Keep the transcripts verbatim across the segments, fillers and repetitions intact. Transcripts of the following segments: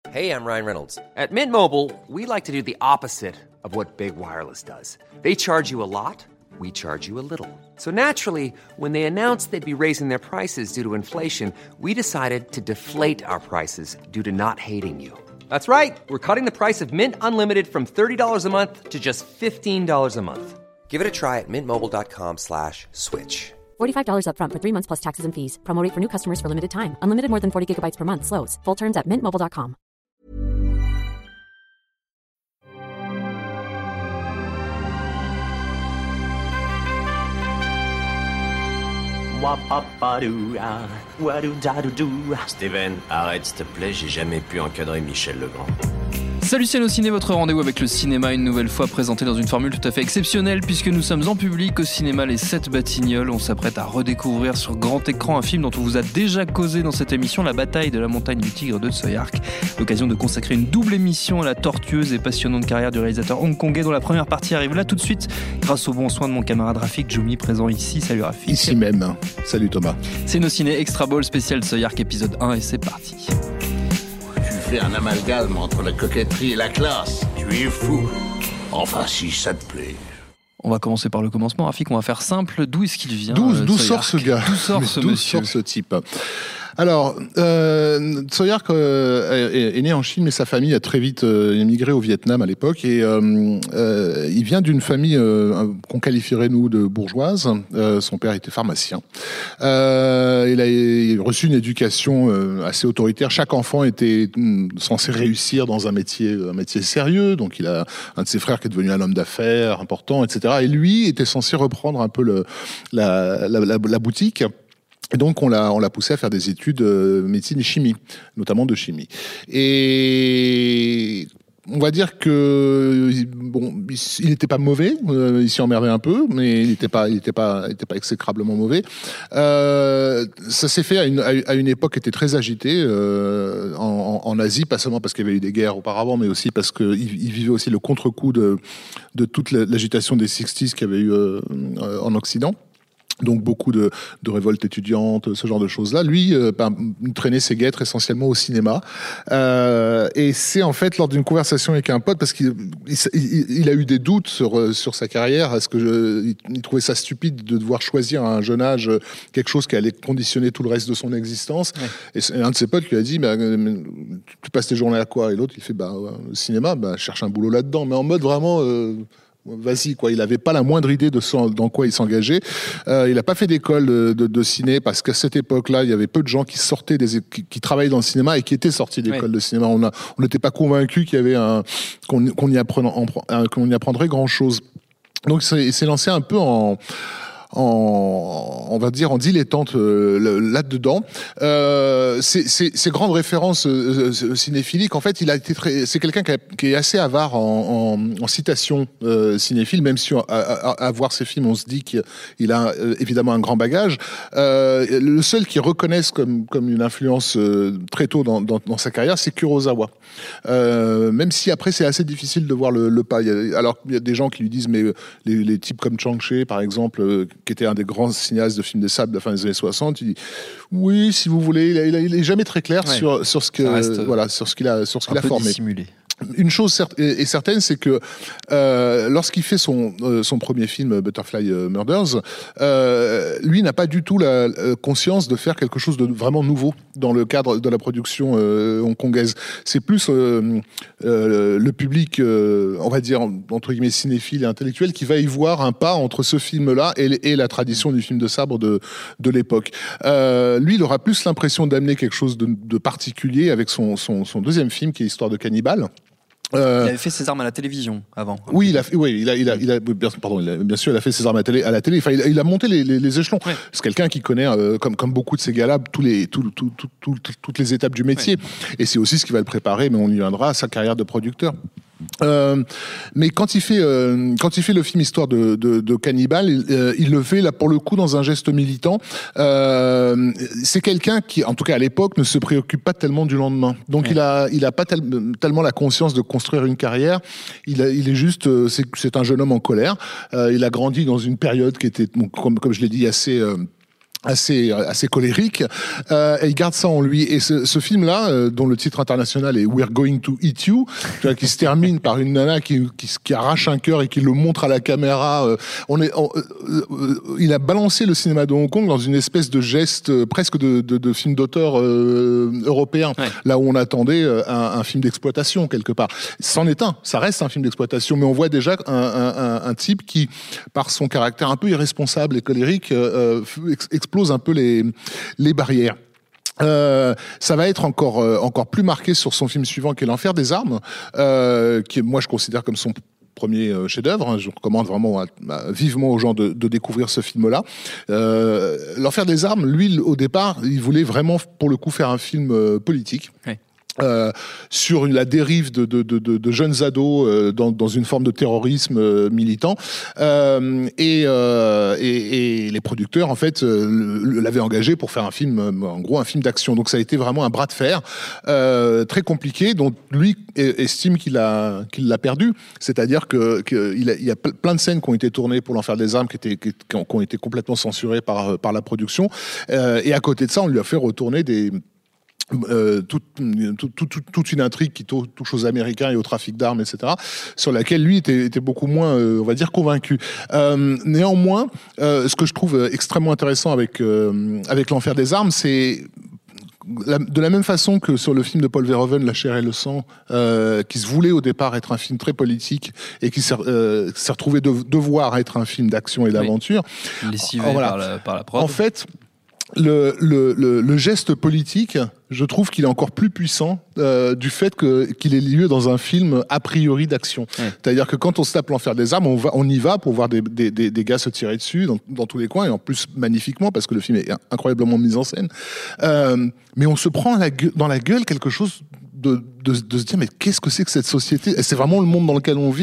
Hey, I'm Ryan Reynolds. At Mint Mobile, we like to do the opposite of what Big Wireless does. They charge you a lot, we charge you a little. So naturally, when they announced they'd be raising their prices due to inflation, we decided to deflate our prices due to not hating you. That's right. We're cutting the price of Mint Unlimited from thirty dollars a month to just fifteen dollars a month. Give it a try at mintmobile.com slash switch. forty-five dollars up front for three months plus taxes and fees. Promo rate for new customers for limited time. Unlimited more than forty gigabytes per month. Slows full terms at mint mobile dot com. Steven, arrête s'il te plaît, j'ai jamais pu encadrer Michel Legrand. Salut c'est Ciné, votre rendez-vous avec le cinéma, une nouvelle fois présenté dans une formule tout à fait exceptionnelle puisque nous sommes en public au cinéma Les Sept Batignolles. On s'apprête à redécouvrir sur grand écran un film dont on vous a déjà causé dans cette émission, La bataille de la montagne du tigre de Tsoyark. L'occasion de consacrer une double émission à la tortueuse et passionnante carrière du réalisateur hongkongais dont la première partie arrive là tout de suite grâce au bon soin de mon camarade Rafik Djoumi présent ici. Salut Rafik. Ici même. Salut Thomas. C'est nos ciné Extra Ball spécial Tsoyark épisode un et c'est parti. Fais un amalgame entre la coquetterie et la classe. Tu es fou. Enfin, si ça te plaît. On va commencer par le commencement, Rafik. On va faire simple. D'où est-ce qu'il vient D'où, euh, d'où sort ce gars D'où sort Mais ce d'où monsieur sort ce type Alors, euh, Tsoyark euh, est, est né en Chine, mais sa famille a très vite euh, émigré au Vietnam à l'époque. Et euh, euh, il vient d'une famille euh, qu'on qualifierait, nous, de bourgeoise. Euh, son père était pharmacien. Euh, il, a, il a reçu une éducation euh, assez autoritaire. Chaque enfant était mm, censé réussir dans un métier, un métier sérieux. Donc, il a un de ses frères qui est devenu un homme d'affaires important, et cetera. Et lui était censé reprendre un peu le, la, la, la, la boutique. Et donc, on l'a, on l'a poussé à faire des études de médecine et chimie, notamment de chimie. Et on va dire que, bon, il n'était pas mauvais, euh, il s'y emmerdait un peu, mais il n'était pas, il n'était pas, il n'était pas exécrablement mauvais. Euh, ça s'est fait à une, à une époque qui était très agitée euh, en, en Asie, pas seulement parce qu'il y avait eu des guerres auparavant, mais aussi parce qu'il il vivait aussi le contre-coup de, de toute l'agitation des sixties qu'il y avait eu euh, en Occident. Donc beaucoup de, de révoltes étudiantes, ce genre de choses-là. Lui, euh, ben, traînait ses guêtres essentiellement au cinéma. Euh, et c'est en fait lors d'une conversation avec un pote, parce qu'il il, il, il a eu des doutes sur, sur sa carrière. Est-ce que je, il, il trouvait ça stupide de devoir choisir à un jeune âge quelque chose qui allait conditionner tout le reste de son existence. Ouais. Et un de ses potes lui a dit, bah, tu passes tes journées à quoi? Et l'autre, il fait, bah, le cinéma, bah, cherche un boulot là-dedans. Mais en mode vraiment... Euh, vas-y, quoi. Il n'avait pas la moindre idée de son, dans quoi il s'engageait. Euh, il n'a pas fait d'école de, de, de ciné parce qu'à cette époque-là, il y avait peu de gens qui sortaient des, qui, qui travaillaient dans le cinéma et qui étaient sortis d'école ouais. de cinéma. On a, on n'était pas convaincus qu'il y avait un, qu'on, qu'on y apprenait, qu'on y apprendrait grand-chose. Donc, il s'est lancé un peu en, en, on va dire, en dilettante euh, là-dedans. Euh, ces, ces, ces grandes références euh, cinéphiliques, en fait, il a été très, c'est quelqu'un qui, a, qui est assez avare en, en, en citations euh, cinéphiles, même si à, à, à voir ses films, on se dit qu'il a euh, évidemment un grand bagage. Euh, le seul qui reconnaisse comme, comme une influence euh, très tôt dans, dans, dans sa carrière, c'est Kurosawa. Euh, même si après, c'est assez difficile de voir le, le pas. Il y a, alors, il y a des gens qui lui disent, mais les, les types comme Chang-Chi, par exemple, euh, qui était un des grands cinéastes de films de sable de la fin des années soixante, il dit oui, si vous voulez, il, a, il est jamais très clair ouais. sur sur ce que euh, voilà sur ce qu'il a sur ce qu'il a formé. Dissimulé. Une chose cert- est certaine, c'est que euh, lorsqu'il fait son euh, son premier film Butterfly Murders, euh, lui n'a pas du tout la euh, conscience de faire quelque chose de vraiment nouveau dans le cadre de la production euh, hongkongaise. C'est plus euh, euh, le public, euh, on va dire entre guillemets cinéphile et intellectuel, qui va y voir un pas entre ce film-là et, et la tradition du film de sabre de de l'époque. Euh, lui, il aura plus l'impression d'amener quelque chose de, de particulier avec son son son deuxième film qui est Histoire de cannibale. Euh, il avait fait ses armes à la télévision avant. Oui, il a fait, oui, il a, il a, il a, pardon, il a, bien sûr, il a fait ses armes à la télé. À la télé. Enfin, il a, il a monté les, les, les échelons. Ouais. C'est quelqu'un qui connaît, euh, comme, comme beaucoup de ces gars-là, tous les, tout, tout, tout, tout, toutes les étapes du métier. Ouais. Et c'est aussi ce qui va le préparer, mais on y viendra, à sa carrière de producteur. Euh, mais quand il fait euh, quand il fait le film Histoire de, de, de cannibale, il, euh, il le fait là pour le coup dans un geste militant. Euh, c'est quelqu'un qui, en tout cas à l'époque, ne se préoccupe pas tellement du lendemain. Donc ouais. il a il a pas tel, tellement la conscience de construire une carrière. Il a, il est juste euh, c'est, c'est un jeune homme en colère. Euh, il a grandi dans une période qui était, comme comme je l'ai dit, assez euh, assez assez colérique, euh, et il garde ça en lui. Et ce, ce film-là, euh, dont le titre international est We're Going to Eat You, tu vois, qui se termine par une nana qui, qui qui arrache un cœur et qui le montre à la caméra. Euh, on est, on, euh, euh, il a balancé le cinéma de Hong Kong dans une espèce de geste euh, presque de, de, de film d'auteur euh, européen, ouais. Là où on attendait euh, un, un film d'exploitation quelque part. C'en est un, ça reste un film d'exploitation, mais on voit déjà un, un, un, un type qui, par son caractère un peu irresponsable et colérique, euh, explose un peu les, les barrières. Euh, ça va être encore, euh, encore plus marqué sur son film suivant qui est L'Enfer des Armes, euh, qui moi je considère comme son premier chef-d'œuvre. Je recommande vraiment à, à, vivement aux gens de, de découvrir ce film-là. Euh, L'Enfer des Armes, lui, au départ, il voulait vraiment, pour le coup, faire un film euh, politique. Ouais. Euh, sur une, la dérive de, de, de, de jeunes ados euh, dans, dans une forme de terrorisme euh, militant, euh, et, euh, et, et les producteurs en fait euh, l'avaient engagé pour faire un film, euh, en gros un film d'action. Donc ça a été vraiment un bras de fer euh, très compliqué, dont lui estime qu'il a qu'il l'a perdu. C'est-à-dire que qu'il a, il y a plein de scènes qui ont été tournées pour L'Enfer des Armes qui étaient qui, qui ont été complètement censurées par par la production, euh, et à côté de ça on lui a fait retourner des Euh, toute, toute, toute, toute une intrigue qui touche aux Américains et au trafic d'armes, et cetera, sur laquelle lui était, était beaucoup moins, euh, on va dire, convaincu. Euh, néanmoins, euh, ce que je trouve extrêmement intéressant avec, euh, avec L'Enfer des Armes, c'est la, de la même façon que sur le film de Paul Verhoeven, La chair et le sang, euh, qui se voulait au départ être un film très politique et qui s'est, euh, s'est retrouvé de, devoir être un film d'action et d'aventure. Oui. Lessivé oh, voilà. par, la, par la prod. En fait, Le, le, le, le geste politique, je trouve qu'il est encore plus puissant euh, du fait que, qu'il ait lieu dans un film a priori d'action. Ouais. C'est-à-dire que quand on se tape L'Enfer des Armes, on, va, on y va pour voir des, des, des, des gars se tirer dessus dans, dans tous les coins, et en plus magnifiquement, parce que le film est incroyablement mis en scène. Euh, mais on se prend à la gueule, dans la gueule quelque chose De, de, de se dire mais qu'est-ce que c'est que cette société, et c'est vraiment le monde dans lequel on vit,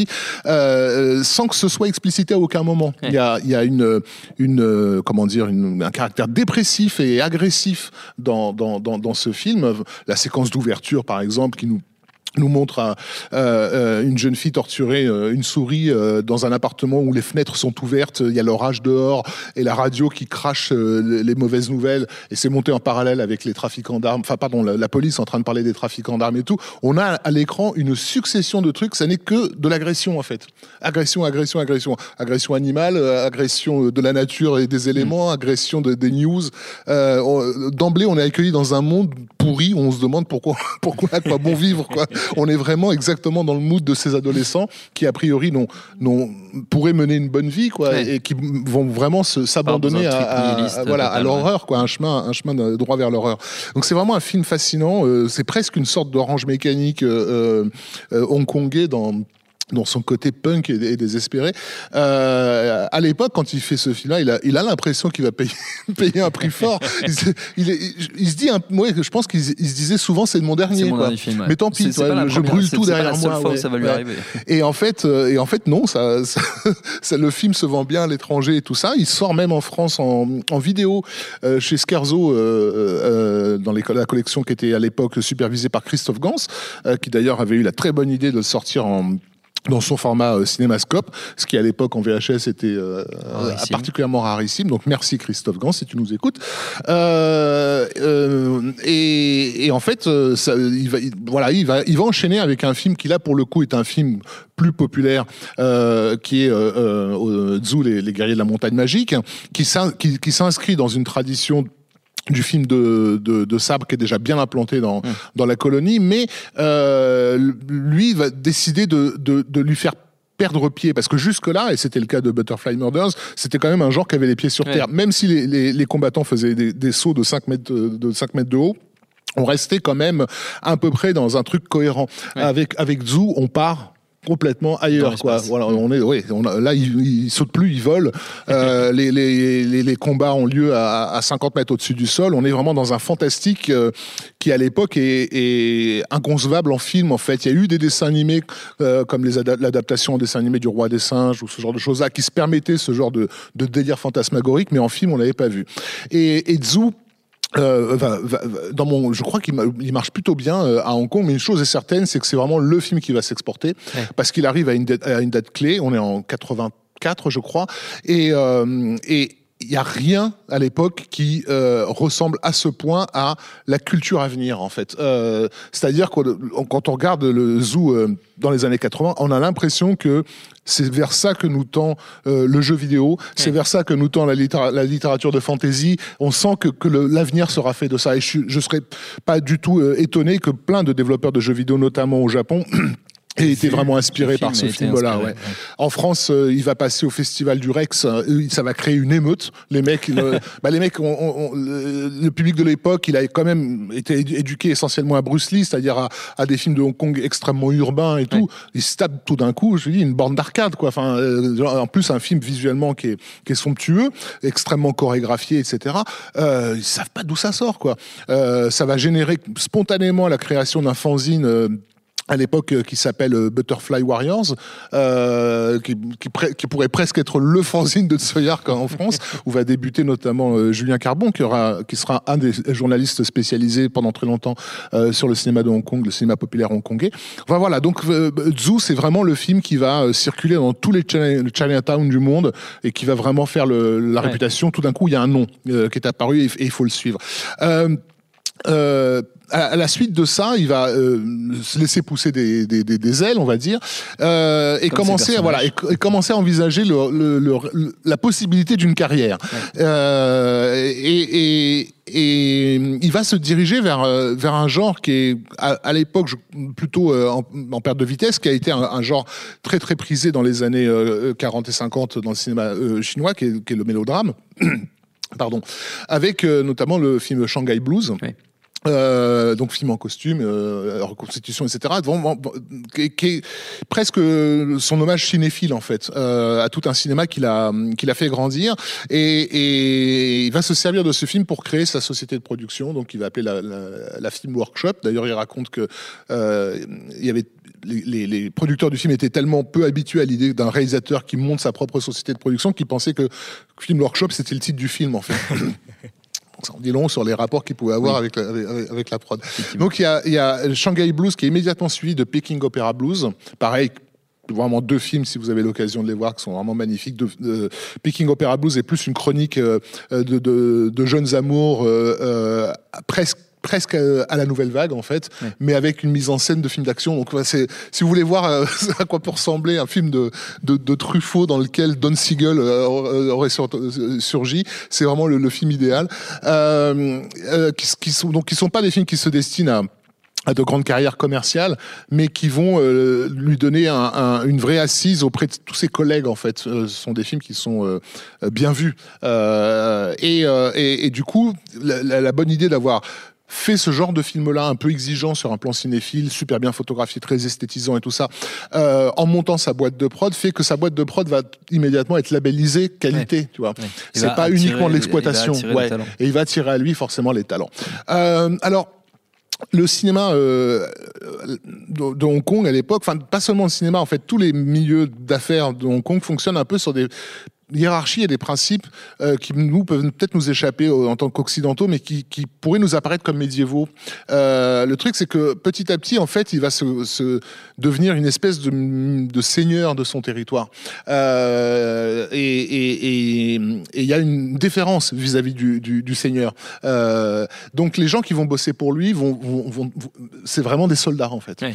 euh, sans que ce soit explicité à aucun moment. Il y a, il y a une, une comment dire, une, un caractère dépressif et agressif dans, dans, dans, dans ce film. La séquence d'ouverture par exemple qui nous nous montre euh, euh, une jeune fille torturer euh, une souris euh, dans un appartement où les fenêtres sont ouvertes, il y a l'orage dehors et la radio qui crache euh, les mauvaises nouvelles, et c'est monté en parallèle avec les trafiquants d'armes, enfin pardon, la, la police en train de parler des trafiquants d'armes et tout. On a à l'écran une succession de trucs, ça n'est que de l'agression en fait. Agression, agression, agression. Agression animale, euh, agression de la nature et des éléments, mmh. agression de, des news. Euh, on, d'emblée, on est accueilli dans un monde pourri où on se demande pourquoi, pourquoi à quoi bon vivre, quoi. On est vraiment exactement dans le mood de ces adolescents qui, a priori, n'ont, n'ont, pourraient mener une bonne vie, quoi, ouais. et qui vont vraiment se, s'abandonner à, à, à, voilà, à l'horreur, quoi, un chemin, un chemin droit vers l'horreur. Donc c'est vraiment un film fascinant. Euh, c'est presque une sorte d'Orange Mécanique euh, euh, hongkongais dans dans son côté punk et, et désespéré. Euh, à l'époque, quand il fait ce film-là, il a, il a l'impression qu'il va payer, payer un prix fort. Il, se, il, est, il se dit, un, ouais, je pense qu'il il se disait souvent, c'est mon dernier. C'est mon dernier film, ouais. Mais tant pis, c'est, c'est ouais, je brûle tout c'est derrière pas la moi. seule fois ouais, où ça va lui ouais. arriver. Et en fait, euh, et en fait, non, ça, ça, ça, le film se vend bien à l'étranger et tout ça. Il sort même en France en, en vidéo euh, chez Scherzo, euh, euh, dans les, la collection qui était à l'époque supervisée par Christophe Gans, euh, qui d'ailleurs avait eu la très bonne idée de le sortir en dans son format euh, cinémascope, ce qui à l'époque en V H S était euh, rarissime. particulièrement rarissime. Donc merci Christophe Gans si tu nous écoutes. Euh, euh, et, et en fait, euh, ça, il va, il, voilà, il va, il va enchaîner avec un film qui là pour le coup est un film plus populaire, euh, qui est euh, euh, Zhu, les, les guerriers de la montagne magique, qui, s'in, qui, qui s'inscrit dans une tradition du film de, de, de Sabre qui est déjà bien implanté dans, mmh. dans la colonie, mais euh, lui va décider de, de, de lui faire perdre pied, parce que jusque-là, et c'était le cas de Butterfly Murders, c'était quand même un genre qui avait les pieds sur ouais. terre. Même si les, les, les combattants faisaient des, des sauts de cinq mètres de, cinq mètres de haut, on restait quand même à peu près dans un truc cohérent. Ouais. Avec, avec Zhu, on part complètement ailleurs, quoi. Voilà, on est, oui, on a, là, ils, ils sautent plus, ils volent. Euh, les, les, les, les combats ont lieu à, à cinquante mètres au-dessus du sol. On est vraiment dans un fantastique euh, qui, à l'époque, est, est inconcevable en film, en fait. Il y a eu des dessins animés, euh, comme les ad- l'adaptation en dessin animé du Roi des Singes, ou ce genre de choses-là, qui se permettaient ce genre de, de délire fantasmagorique, mais en film, on l'avait pas vu. Et, et Zhu, Euh, va, va, dans mon, je crois qu'il il marche plutôt bien euh, à Hong Kong, mais une chose est certaine, c'est que c'est vraiment le film qui va s'exporter, ouais. parce qu'il arrive à une, date, à une date clé. On est en quatre-vingt-quatre, je crois, et, euh, et il n'y a rien à l'époque qui euh, ressemble à ce point à la culture à venir, en fait. Euh, c'est-à-dire que quand on regarde le zoo euh, dans les années quatre-vingts, on a l'impression que c'est vers ça que nous tend euh, le jeu vidéo, c'est vers ça que nous tend la, littéra- la littérature de fantasy. On sent que, que le, l'avenir sera fait de ça. Et je ne serais pas du tout euh, étonné que plein de développeurs de jeux vidéo, notamment au Japon, et était vraiment inspiré par ce film-là. Ouais. Ouais. En France, euh, il va passer au Festival du Rex. Euh, ça va créer une émeute. Les mecs, le, bah les mecs, on, on, le, le public de l'époque, il a quand même été éduqué essentiellement à Bruce Lee, c'est-à-dire à, à des films de Hong Kong extrêmement urbains et tout. Ouais. Ils se tapent tout d'un coup. Je dis une borne d'arcade, quoi. Enfin, euh, en plus un film visuellement qui est, qui est somptueux, extrêmement chorégraphié, et cetera. Euh, ils savent pas d'où ça sort, quoi. Euh, ça va générer spontanément la création d'un fanzine. Euh, à l'époque euh, qui s'appelle euh, Butterfly Warriors, euh, qui, qui, pré- qui pourrait presque être le fanzine de Tsuyark en France, où va débuter notamment euh, Julien Carbon, qui, aura, qui sera un des journalistes spécialisés pendant très longtemps euh, sur le cinéma de Hong Kong, le cinéma populaire hongkongais. Enfin voilà, donc euh, Zoo, c'est vraiment le film qui va euh, circuler dans tous les China- Chinatown du monde et qui va vraiment faire le, la ouais. réputation. Tout d'un coup, il y a un nom euh, qui est apparu et il faut le suivre. Euh, euh, À la suite de ça, il va euh, se laisser pousser des, des, des, des ailes, on va dire, euh, et commencer, voilà, et, et commencer à envisager le, le, le, le, la possibilité d'une carrière. Ouais. Euh, et, et, et il va se diriger vers vers un genre qui est à, à l'époque plutôt en, en perte de vitesse, qui a été un, un genre très très prisé dans les années quarante et cinquante dans le cinéma chinois, qui est, qui est le mélodrame. Pardon, avec euh, notamment le film Shanghai Blues. Oui. Euh, donc film en costume, euh, reconstitution, et cetera. Bon, bon, qui, qui est presque son hommage cinéphile en fait euh, à tout un cinéma qu'il a qu'il a fait grandir, et, et il va se servir de ce film pour créer sa société de production. Donc il va appeler la, la, la Film Workshop. D'ailleurs, il raconte que euh, il y avait Les, les, les producteurs du film étaient tellement peu habitués à l'idée d'un réalisateur qui monte sa propre société de production qu'ils pensaient que Film Workshop c'était le titre du film en fait. Ça en dit long sur les rapports qu'il pouvait avoir oui. avec, la, avec, avec la prod. Donc il y a, il y a Shanghai Blues qui est immédiatement suivi de Peking Opera Blues. Pareil, vraiment deux films, si vous avez l'occasion de les voir, qui sont vraiment magnifiques. De, de, Peking Opera Blues est plus une chronique euh, de, de, de jeunes amours euh, euh, presque presque à la nouvelle vague en fait, ouais. mais avec une mise en scène de film d'action. Donc c'est, si vous voulez voir euh, à quoi peut ressembler un film de, de, de Truffaut dans lequel Don Siegel euh, aurait sur, euh, surgi, c'est vraiment le, le film idéal. Euh, euh, qui, qui sont donc qui sont pas des films qui se destinent à à de grandes carrières commerciales, mais qui vont euh, lui donner un, un, une vraie assise auprès de tous ses collègues, en fait. Euh, ce sont des films qui sont euh, bien vus. Euh, et, euh, et, et du coup, la, la, la bonne idée d'avoir fait ce genre de film-là, un peu exigeant sur un plan cinéphile, super bien photographié, très esthétisant et tout ça, euh, en montant sa boîte de prod, fait que sa boîte de prod va immédiatement être labellisée qualité, ouais. tu vois. Ouais. C'est pas attirer, uniquement de l'exploitation. Il ouais. Et il va attirer à lui forcément les talents. Euh, alors, le cinéma euh, de, de Hong Kong à l'époque, enfin pas seulement le cinéma, en fait, tous les milieux d'affaires de Hong Kong fonctionnent un peu sur des hiérarchie et des principes euh, qui nous peuvent peut-être nous échapper euh, en tant qu'occidentaux, mais qui, qui pourraient nous apparaître comme médiévaux. Euh, le truc, c'est que petit à petit, en fait, il va se, se devenir une espèce de, de seigneur de son territoire. Euh, et il y a une différence vis-à-vis du, du, du seigneur. Euh, donc, les gens qui vont bosser pour lui, vont, vont, vont, vont c'est vraiment des soldats, en fait. Oui.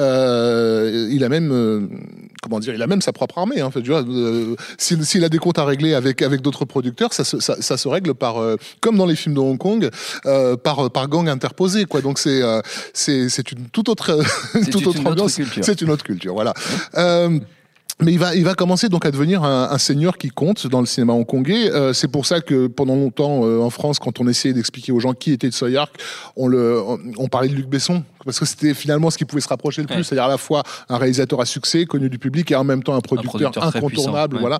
Euh, il a même, euh, comment dire, il a même sa propre armée. Hein, en fait, tu vois, euh, s'il, s'il a des comptes à régler avec avec d'autres producteurs, ça se ça, ça se règle par euh, comme dans les films de Hong Kong, euh, par par gang interposé, quoi. Donc c'est euh, c'est c'est une toute autre c'est toute autre une ambiance. Autre c'est une autre culture, voilà. Euh, Mais il va, il va commencer donc à devenir un, un seigneur qui compte dans le cinéma hongkongais. Euh, c'est pour ça que pendant longtemps euh, en France, quand on essayait d'expliquer aux gens qui était Tsuyark, on le, on, on parlait de Luc Besson, parce que c'était finalement ce qui pouvait se rapprocher le plus, ouais. c'est-à-dire à la fois un réalisateur à succès, connu du public, et en même temps un producteur, un producteur incontournable, ouais. voilà.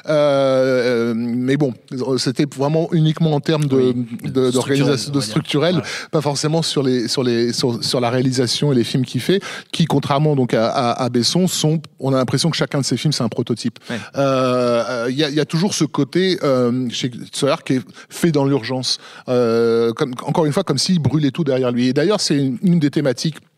Euh, mais bon, c'était vraiment uniquement en termes de, oui, de, de réalisation, de structurel, voilà. pas forcément sur les, sur les, sur, sur la réalisation et les films qu'il fait, qui contrairement donc à, à, à Besson, sont, on a l'impression que chacun de ces films, c'est un prototype. Il ouais. euh, y, y a toujours ce côté euh, chez Tsuyark qui est fait dans l'urgence. Euh, comme, encore une fois, comme s'il brûlait tout derrière lui. Et d'ailleurs, c'est une, une des thématiques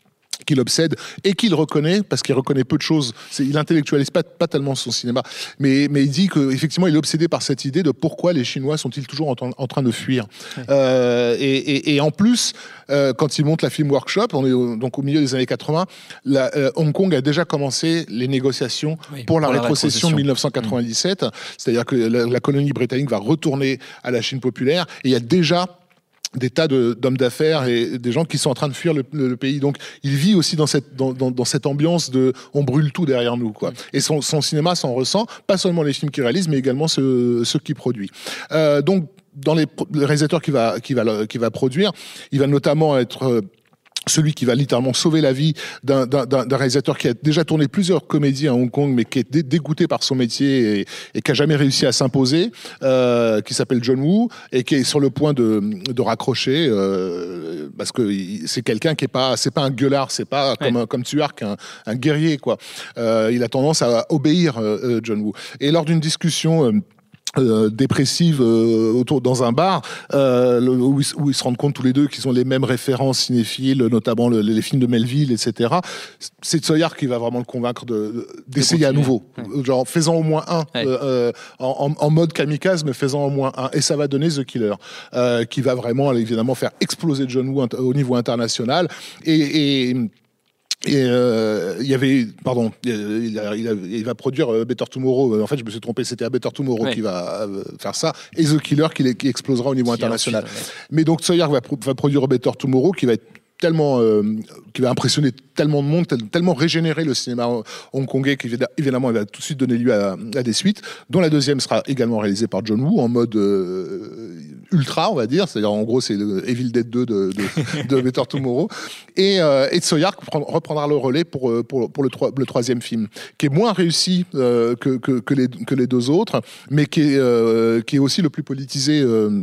qui l'obsède et qu'il reconnaît, parce qu'il reconnaît peu de choses. C'est, il intellectualise pas, pas tellement son cinéma, mais, mais il dit qu'effectivement, il est obsédé par cette idée de pourquoi les Chinois sont-ils toujours en, en train de fuir. Ouais. Euh, et, et, et en plus, euh, quand il monte la Film Workshop, on est au, donc au milieu des années quatre-vingts, la, euh, Hong Kong a déjà commencé les négociations oui, pour la pour rétrocession la de dix-neuf cent quatre-vingt-dix-sept, mmh. c'est-à-dire que la, la colonie britannique va retourner à la Chine populaire, et il y a déjà des tas de, d'hommes d'affaires et des gens qui sont en train de fuir le, le, le pays. Donc, il vit aussi dans cette, dans, dans, dans cette ambiance de on brûle tout derrière nous, quoi. Et son, son cinéma s'en ressent, pas seulement les films qu'il réalise, mais également ceux, ceux qu'il produit. Euh, donc, dans les, les réalisateurs qu'il va, qu'il va, qu'il va produire, il va notamment être euh, celui qui va littéralement sauver la vie d'un, d'un, d'un réalisateur qui a déjà tourné plusieurs comédies à Hong Kong, mais qui est dé- dégoûté par son métier et, et qui a jamais réussi à s'imposer, euh, qui s'appelle John Woo et qui est sur le point de, de raccrocher, euh, parce que c'est quelqu'un qui est pas, c'est pas un gueulard, c'est pas ouais. comme comme Tsuark, un, un guerrier, quoi. Euh, il a tendance à obéir, euh, John Woo. Et lors d'une discussion euh, Euh, dépressive euh, autour dans un bar euh, le, où, ils, où ils se rendent compte tous les deux qu'ils ont les mêmes références cinéphiles, notamment le, les films de Melville, et cetera. C'est Tsui-Hark qui va vraiment le convaincre de, d'essayer à nouveau, ouais. genre faisant au moins un ouais. euh, en, en mode kamikaze, mais faisant au moins un, et ça va donner The Killer, euh, qui va vraiment évidemment faire exploser John Woo au niveau international. et, et Et euh, il y avait, pardon, il, a, il, a, il va produire euh, Better Tomorrow. En fait, je me suis trompé, c'était à Better Tomorrow ouais. qui va euh, faire ça, et The Killer qui, qui explosera au niveau qui international. Ensuite, ouais. Mais donc Tsui-Hark va, va produire Better Tomorrow, qui va être tellement, euh, qui va impressionner tellement de monde, tellement régénérer le cinéma hongkongais qu'évidemment, il va tout de suite donner lieu à, à des suites, dont la deuxième sera également réalisée par John Woo en mode euh, ultra, on va dire, c'est-à-dire en gros c'est le Evil Dead deux de, de, de Better Tomorrow, et, euh, et Tsui-Hark reprendra le relais pour, pour, pour le, le troisième film, qui est moins réussi euh, que, que, que, les, que les deux autres, mais qui est, euh, qui est aussi le plus politisé euh,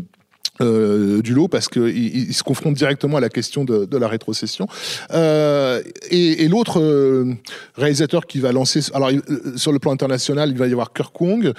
Euh, du lot, parce qu'il il, il se confronte directement à la question de, de la rétrocession. Euh, et, et l'autre euh, réalisateur qui va lancer, alors il, sur le plan international, il va y avoir Kirk Wong,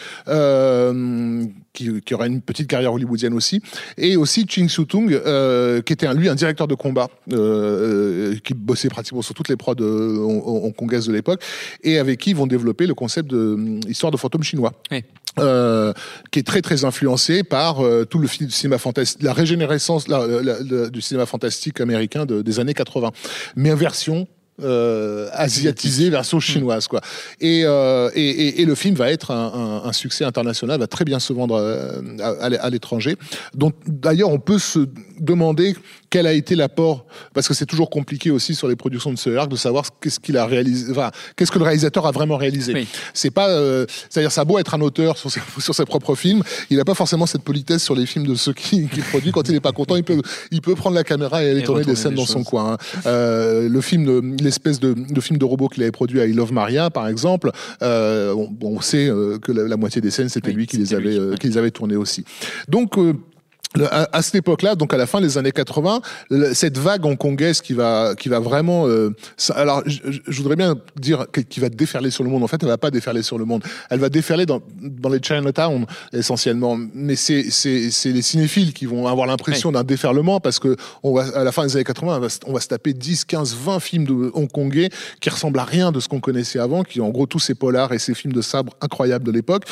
euh, qui, qui aura une petite carrière hollywoodienne aussi, et aussi Ching Siu-tung, euh, qui était un, lui un directeur de combat, euh, qui bossait pratiquement sur toutes les prods euh, hongkongaises de l'époque, et avec qui ils vont développer le concept de euh, histoire de fantôme chinois. Oui. Euh, qui est très très influencé par euh, tout le cinéma fantastique, la régénérescence la, la, la, du cinéma fantastique américain de, des années quatre-vingts, mais en version Euh, asiatisée, version chinoise, quoi. Et, euh, et, et, et le film va être un, un, un succès international, va très bien se vendre à, à, à l'étranger. Donc d'ailleurs, on peut se demander quel a été l'apport, parce que c'est toujours compliqué aussi sur les productions de Tsui-Hark de savoir qu'est-ce qu'il a réalisé, enfin, qu'est-ce que le réalisateur a vraiment réalisé. Oui. C'est pas, euh, c'est-à-dire, ça a beau être un auteur sur ses, sur ses propres films, il n'a pas forcément cette politesse sur les films de ceux qui, qui produit. Quand il n'est pas content, il peut, il peut prendre la caméra et aller et tourner des scènes des dans choses. Son coin. Hein. Euh, le film de, l'espèce de, de film de robot qu'il avait produit à I Love Maria, par exemple, euh, on, on sait euh, que la, la moitié des scènes, c'était oui, lui qui les avait, euh, qui les avait tournées aussi. Donc, euh, À, à cette époque-là, donc à la fin des années quatre-vingts, cette vague hongkongaise qui va, qui va vraiment, euh, ça, alors je, je voudrais bien dire qu'il va déferler sur le monde. En fait, elle va pas déferler sur le monde. Elle va déferler dans, dans les Chinatown essentiellement. Mais c'est, c'est, c'est les cinéphiles qui vont avoir l'impression oui. d'un déferlement, parce que on va, à la fin des années quatre-vingts, on va, on va se taper dix, quinze, vingt films de hongkongais qui ressemblent à rien de ce qu'on connaissait avant, qui en gros tous ces polars et ces films de sabre incroyables de l'époque.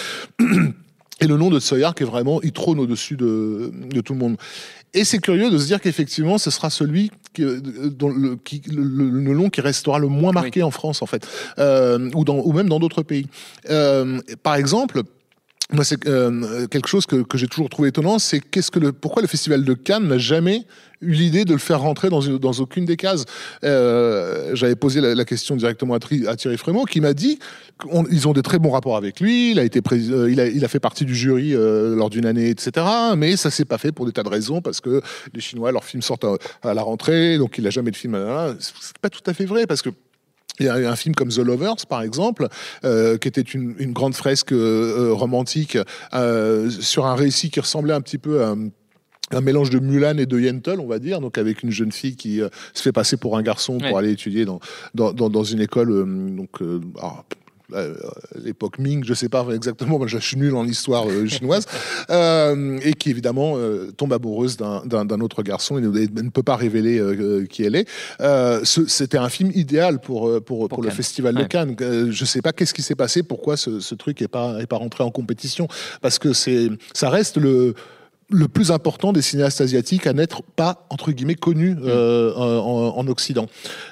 Et le nom de Tsui-Hark est vraiment, il trône au-dessus de, de tout le monde. Et c'est curieux de se dire qu'effectivement, ce sera celui qui, dont le, qui, le, le, le nom qui restera le moins marqué oui. en France, en fait, euh, ou, dans, ou même dans d'autres pays. Euh, par exemple, moi, c'est euh, quelque chose que, que j'ai toujours trouvé étonnant, c'est qu'est-ce que le, pourquoi le Festival de Cannes n'a jamais eu l'idée de le faire rentrer dans, une, dans aucune des cases. Euh, j'avais posé la, la question directement à, Tri, à Thierry Frémaux, qui m'a dit qu'ils ont des très bons rapports avec lui, il a, été pré, euh, il a, il a fait partie du jury euh, lors d'une année, et cetera, mais ça s'est pas fait pour des tas de raisons, parce que les Chinois, leurs films sortent à, à la rentrée, donc il a jamais de film. Là, c'est pas tout à fait vrai, parce que il y a un film comme The Lovers, par exemple, euh, qui était une, une grande fresque euh, romantique euh, sur un récit qui ressemblait un petit peu à un mélange de Mulan et de Yentl, on va dire, donc avec une jeune fille qui euh, se fait passer pour un garçon pour ouais. aller étudier dans, dans, dans, dans une école, euh, donc, euh, alors, euh, l'époque Ming, je sais pas exactement, moi je suis nul en histoire euh, chinoise, euh, et qui évidemment euh, tombe amoureuse d'un, d'un, d'un autre garçon et ne, et ne peut pas révéler euh, qui elle est. Euh, ce, c'était un film idéal pour, pour, pour, pour le festival ouais. de Cannes. Euh, je sais pas qu'est-ce qui s'est passé, pourquoi ce, ce truc n'est pas, est pas rentré en compétition, parce que c'est, ça reste le... le plus important des cinéastes asiatiques à n'être pas, entre guillemets, connus euh, en, en Occident.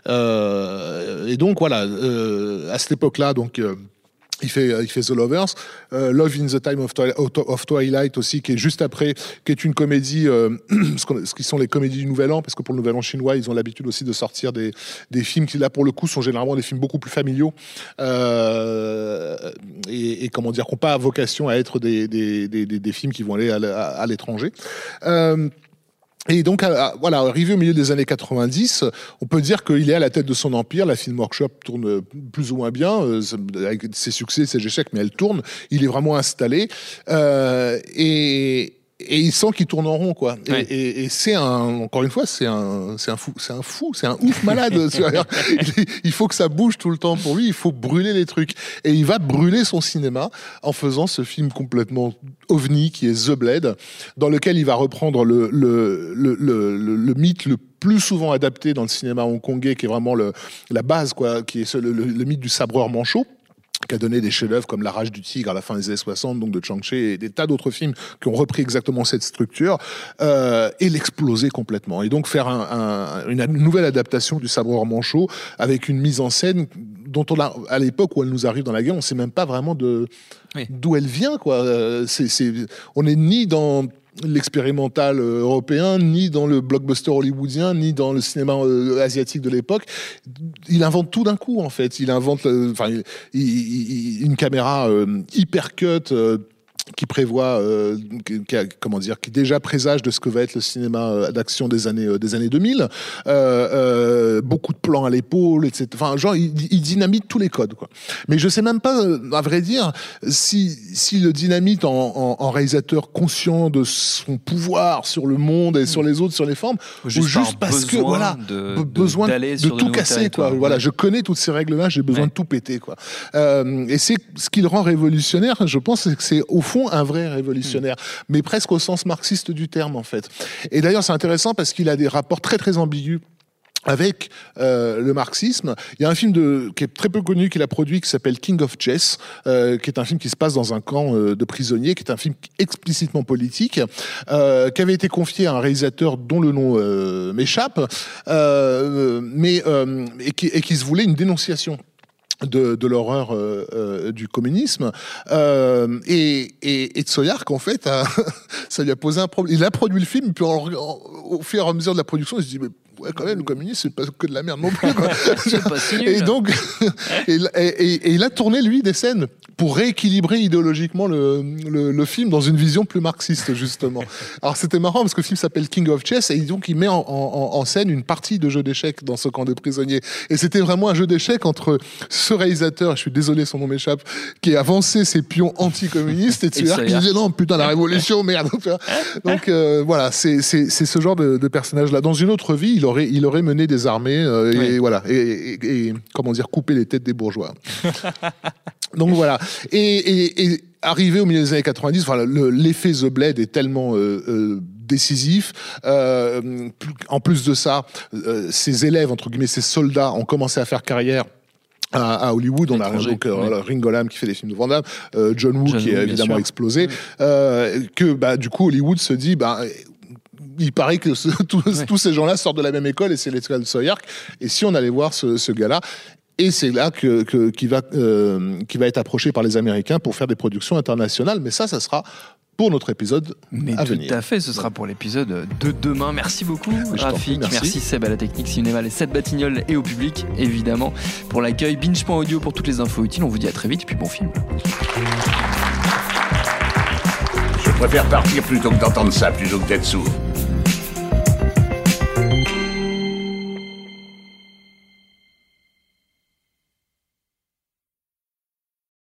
Euh, et donc, voilà, euh, à cette époque-là, donc... Euh, Il fait, il fait The Lovers, euh, Love in the Time of, Twi- of Twilight aussi, qui est juste après, qui est une comédie, euh, ce qui sont les comédies du Nouvel An, parce que pour le Nouvel An chinois, ils ont l'habitude aussi de sortir des, des films qui, là, pour le coup, sont généralement des films beaucoup plus familiaux, euh, et, et comment dire, qui n'ont pas vocation à être des, des, des, des, des films qui vont aller à, à, à l'étranger. Euh, Et donc, à, voilà, arrivé au milieu des années quatre-vingt-dix, on peut dire qu'il est à la tête de son empire. La Film Workshop tourne plus ou moins bien, euh, avec ses succès, ses échecs, mais elle tourne. Il est vraiment installé. Euh, et... Et il sent qu'il tourne en rond, quoi. Et, ouais. et, et c'est un, encore une fois, c'est un, c'est un fou, c'est un fou, c'est un ouf malade. il, il faut que ça bouge tout le temps pour lui. Il faut brûler les trucs. Et il va brûler son cinéma en faisant ce film complètement ovni qui est The Blade, dans lequel il va reprendre le, le, le, le, le, le mythe le plus souvent adapté dans le cinéma hongkongais, qui est vraiment le, la base, quoi, qui est ce, le, le, le mythe du sabreur manchot, qui a donné des chefs-d'œuvre comme La Rage du Tigre à la fin des années soixante, donc de Chang Cheh, et des tas d'autres films qui ont repris exactement cette structure, euh, et l'exploser complètement. Et donc faire un, un, une nouvelle adaptation du Sabreur Manchot avec une mise en scène dont on a, à l'époque où elle nous arrive dans la guerre, on sait même pas vraiment de, oui. d'où elle vient, quoi. C'est, c'est, on n'est ni dans l'expérimental euh, européen, ni dans le blockbuster hollywoodien, ni dans le cinéma euh, asiatique de l'époque. Il invente tout d'un coup, en fait. Il invente enfin, euh, il, il, une caméra euh, hyper cut, euh, qui prévoit, euh, qui a, comment dire, qui déjà présage de ce que va être le cinéma d'action des années euh, des années deux mille. Euh, euh, beaucoup de plans à l'épaule, et cetera. Enfin, genre, il, il dynamite tous les codes, quoi. Mais je sais même pas, à vrai dire, si si le dynamite en, en, en réalisateur conscient de son pouvoir sur le monde et sur les autres, sur les formes, juste ou juste parce que voilà, de, de, besoin de, de tout casser, quoi. Ouais. Voilà, je connais toutes ces règles-là, j'ai besoin ouais. de tout péter, quoi. Euh, et c'est ce qui le rend révolutionnaire, je pense, c'est que c'est au fond un vrai révolutionnaire, mmh. mais presque au sens marxiste du terme, en fait. Et d'ailleurs, c'est intéressant parce qu'il a des rapports très, très ambigus avec euh, le marxisme. Il y a un film de, qui est très peu connu, qu'il a produit, qui s'appelle King of Chess, euh, qui est un film qui se passe dans un camp euh, de prisonniers, qui est un film explicitement politique, euh, qui avait été confié à un réalisateur dont le nom euh, m'échappe, euh, mais euh, et, qui, et qui se voulait une dénonciation de, de l'horreur euh, euh, du communisme, euh, et, et, et Tsoyark, en fait, a, ça lui a posé un problème. Il a produit le film, puis en, en, au fur et à mesure de la production, il se dit, mais ouais, quand même, le communisme, c'est pas que de la merde non plus, quoi. C'est pas si nul. Et donc, et, et, et, et il a tourné, lui, des scènes pour rééquilibrer idéologiquement le, le, le film dans une vision plus marxiste, justement. Alors, c'était marrant parce que le film s'appelle King of Chess, et donc il met en, en, en scène une partie de jeu d'échecs dans ce camp de prisonniers. Et c'était vraiment un jeu d'échecs entre ce réalisateur, je suis désolé, son nom m'échappe, qui avançait ses pions anticommunistes, et tu vois, qui disait non, putain, la révolution, merde. Donc, euh, voilà, c'est, c'est, c'est ce genre de, de personnage-là. Dans une autre vie, il aurait, il aurait mené des armées, euh, oui. et voilà, et, et, et, comment dire, coupé les têtes des bourgeois. Donc voilà. Et, et, et arrivé au milieu des années quatre-vingt-dix, voilà, le, l'effet The Blade est tellement euh, euh, décisif. Euh, en plus de ça, euh, ses élèves, entre guillemets, ses soldats, ont commencé à faire carrière à, à Hollywood. On a donc euh, oui. Ringo Lam qui fait les films de Van Damme, euh, John Woo John qui a évidemment sûr. explosé. Oui. Euh, que bah, du coup, Hollywood se dit... Bah, il paraît que ce, tous, ouais. tous ces gens-là sortent de la même école, et c'est l'école de Tsoyark. Et si on allait voir ce, ce gars-là, et c'est là que, que, qu'il va, euh, qu'il va être approché par les Américains pour faire des productions internationales. Mais ça, ça sera pour notre épisode Mais à tout venir. Tout à fait, ce sera pour l'épisode de demain. Merci beaucoup, oui, Rafik. Merci. merci Seb à la technique, Cinéma, les sept Batignolles et au public, évidemment, pour l'accueil. Binge point audio pour toutes les infos utiles. On vous dit à très vite, et puis bon film. Je préfère partir plutôt que d'entendre ça, plutôt que d'être sourd.